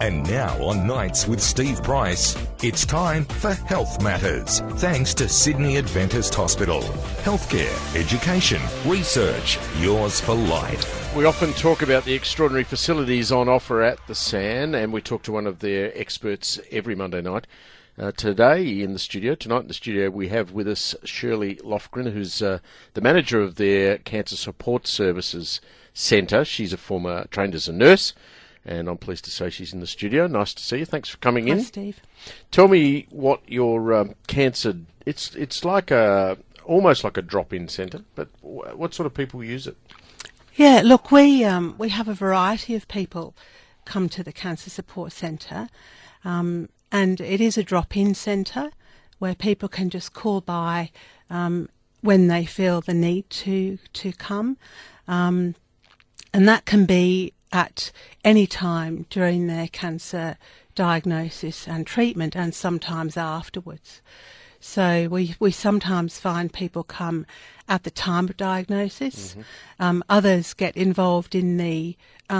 And now on Nights with Steve Price, it's time for Health Matters. Thanks to Sydney Adventist Hospital. Healthcare, education, research, yours for life. We often talk about the extraordinary facilities on offer at the SAN, and we talk to one of their experts every Monday night. Tonight in the studio, we have with us Shirley Lofgren, who's the manager of their Cancer Support Services Centre. She's a former trained as a nurse, and I'm pleased to say she's in the studio. Nice to see you. Thanks for coming in. Hi, Steve. Tell me what your cancer... It's like almost like a drop-in centre, but what sort of people use it? Yeah, look, we have a variety of people come to the Cancer Support Centre, and it is a drop-in centre where people can just call by when they feel the need to come, and that can be at any time during their cancer diagnosis and treatment, and sometimes afterwards. So we sometimes find people come at the time of diagnosis. Mm-hmm. Others get involved in the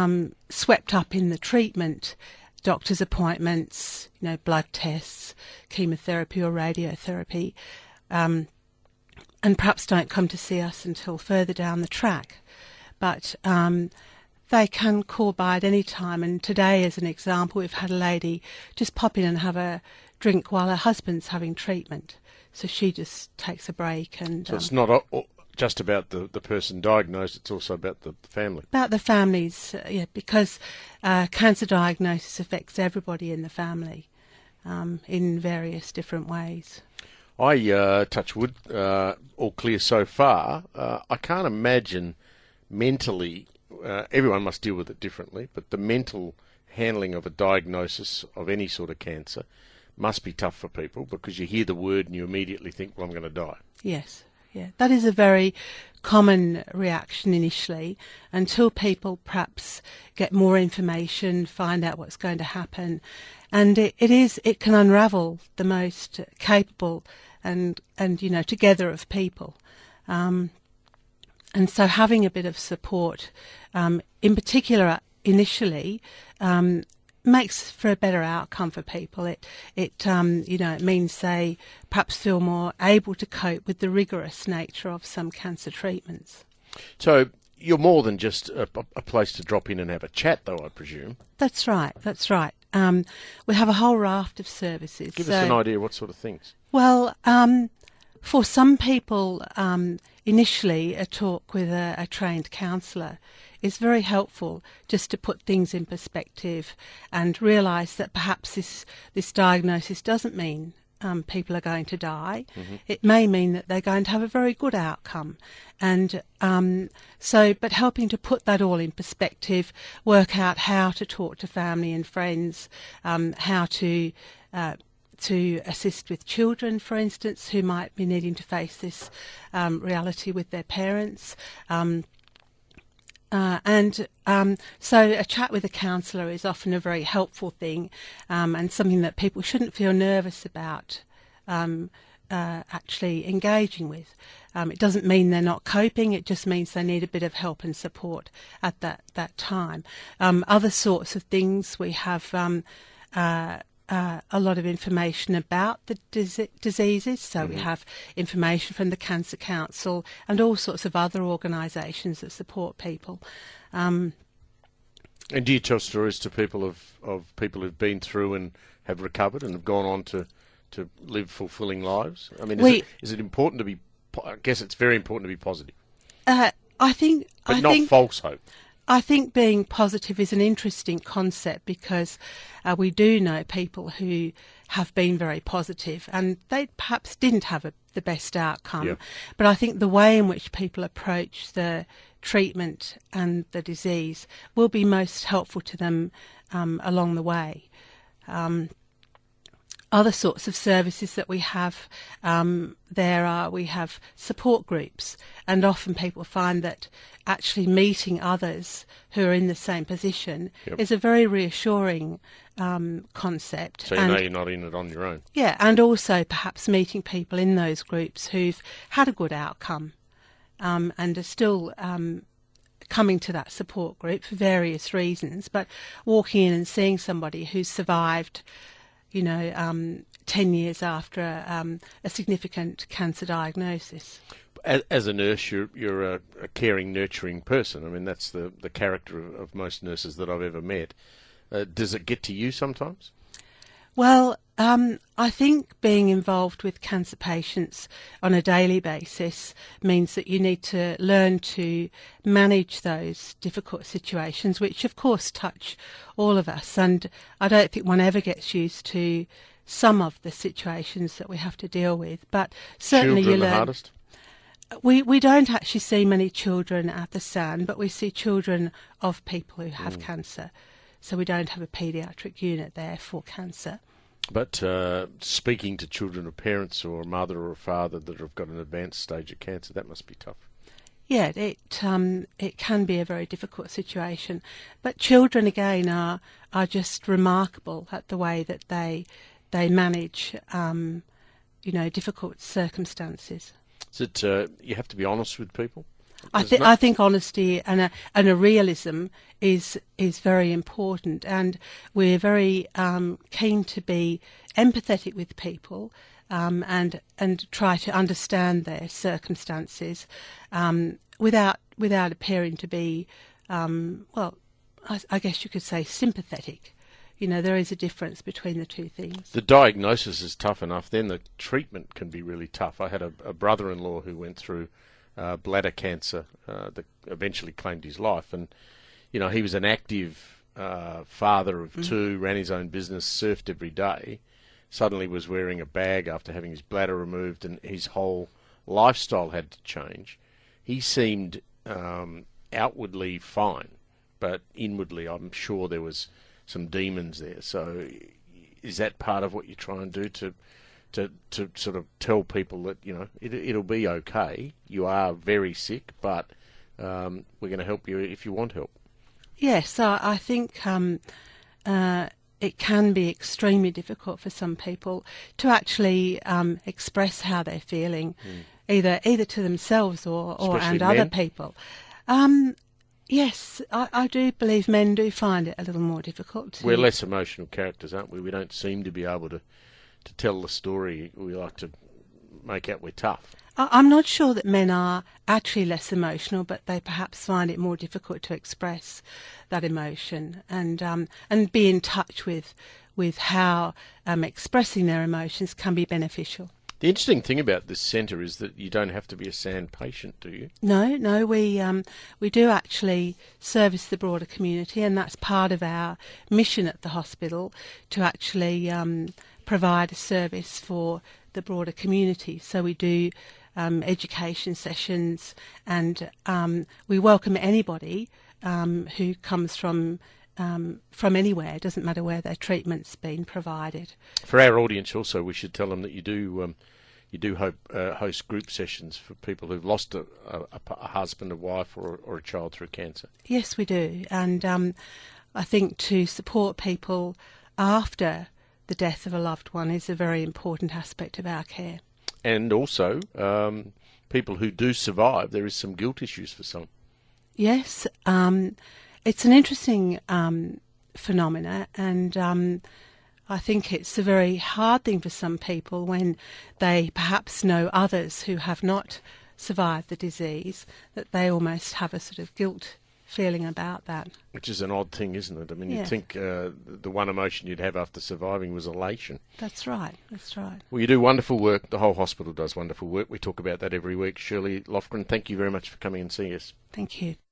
swept up in the treatment, doctor's appointments, blood tests, chemotherapy or radiotherapy, and perhaps don't come to see us until further down the track. But they can call by at any time, and today, as an example, we've had a lady just pop in and have a drink while her husband's having treatment. So she just takes a break. And so it's not just about the person diagnosed, it's also about the family. About the families, because cancer diagnosis affects everybody in the family in various different ways. I, touch wood, all clear so far. I can't imagine mentally... everyone must deal with it differently, but the mental handling of a diagnosis of any sort of cancer must be tough for people, because you hear the word and you immediately think, well, I'm going to die. Yes, yeah. That is a very common reaction initially, until people perhaps get more information, find out what's going to happen. And it can unravel the most capable and together of people. And so having a bit of support, in particular initially, makes for a better outcome for people. It means they perhaps feel more able to cope with the rigorous nature of some cancer treatments. So you're more than just a place to drop in and have a chat, though, I presume. That's right. We have a whole raft of services. Give us an idea, what sort of things? Well, for some people, initially a talk with a trained counsellor is very helpful, just to put things in perspective and realise that perhaps this diagnosis doesn't mean people are going to die. Mm-hmm. It may mean that they're going to have a very good outcome. And but helping to put that all in perspective, work out how to talk to family and friends, how to assist with children, for instance, who might be needing to face this reality with their parents. So a chat with a counsellor is often a very helpful thing, and something that people shouldn't feel nervous about actually engaging with. It doesn't mean they're not coping, it just means they need a bit of help and support at that time. Other sorts of things, we have a lot of information about the diseases. So mm-hmm. we have information from the Cancer Council and all sorts of other organisations that support people. And do you tell stories to people of people who've been through and have recovered and have gone on to live fulfilling lives? I mean, is it important to be... I guess it's very important to be positive. I think... But not false hope. I think being positive is an interesting concept, because we do know people who have been very positive and they perhaps didn't have the best outcome. Yep. But I think the way in which people approach the treatment and the disease will be most helpful to them along the way. Other sorts of services that we have, we have support groups, and often people find that actually meeting others who are in the same position yep. is a very reassuring concept. So you know you're not in it on your own. Yeah, and also perhaps meeting people in those groups who've had a good outcome and are still coming to that support group for various reasons, but walking in and seeing somebody who's survived, 10 years after a significant cancer diagnosis. As a nurse, you're a caring, nurturing person. I mean, that's the character of most nurses that I've ever met. Does it get to you sometimes? Well, I think being involved with cancer patients on a daily basis means that you need to learn to manage those difficult situations, which of course touch all of us. And I don't think one ever gets used to some of the situations that we have to deal with. But certainly Children you learn. the hardest? We don't actually see many children at the SAN, but we see children of people who have cancer. So we don't have a paediatric unit there for cancer. But speaking to children of parents or a mother or a father that have got an advanced stage of cancer, that must be tough. Yeah, it can be a very difficult situation. But children, again, are just remarkable at the way that they manage, difficult circumstances. Is it you have to be honest with people? I think honesty and a realism is very important, and we're very keen to be empathetic with people and try to understand their circumstances without appearing to be I guess you could say sympathetic. There is a difference between the two things. The diagnosis is tough enough, then the treatment can be really tough. I had a brother-in-law who went through bladder cancer that eventually claimed his life, and he was an active father of two, ran his own business, surfed every day, suddenly was wearing a bag after having his bladder removed, and his whole lifestyle had to change. He seemed outwardly fine, but inwardly I'm sure there was some demons there. So is that part of what you try and do to sort of tell people that, it'll be okay, you are very sick, but we're going to help you if you want help? Yes, I think it can be extremely difficult for some people to actually express how they're feeling, either to themselves or other people. Yes, I do believe men do find it a little more difficult. We're less emotional characters, aren't we? We don't seem to be able to tell the story. We like to make out we're tough. I'm not sure that men are actually less emotional, but they perhaps find it more difficult to express that emotion and be in touch with how expressing their emotions can be beneficial. The interesting thing about this centre is that you don't have to be a SAN patient, do you? No, we do actually service the broader community, and that's part of our mission at the hospital, to actually provide a service for the broader community. So we do education sessions, and we welcome anybody who comes from anywhere. It doesn't matter where their treatment's been provided. For our audience also, we should tell them that you do host group sessions for people who've lost a husband, a wife, or a child through cancer. Yes, we do. And I think to support people after the death of a loved one is a very important aspect of our care. And also, people who do survive, there is some guilt issues for some. Yes, it's an interesting phenomena, and I think it's a very hard thing for some people when they perhaps know others who have not survived the disease, that they almost have a sort of guilt feeling about that. Which is an odd thing, isn't it? I mean, Yeah. You'd think the one emotion you'd have after surviving was elation. That's right. Well, you do wonderful work. The whole hospital does wonderful work. We talk about that every week. Shirley Lofgren, thank you very much for coming and seeing us. Thank you.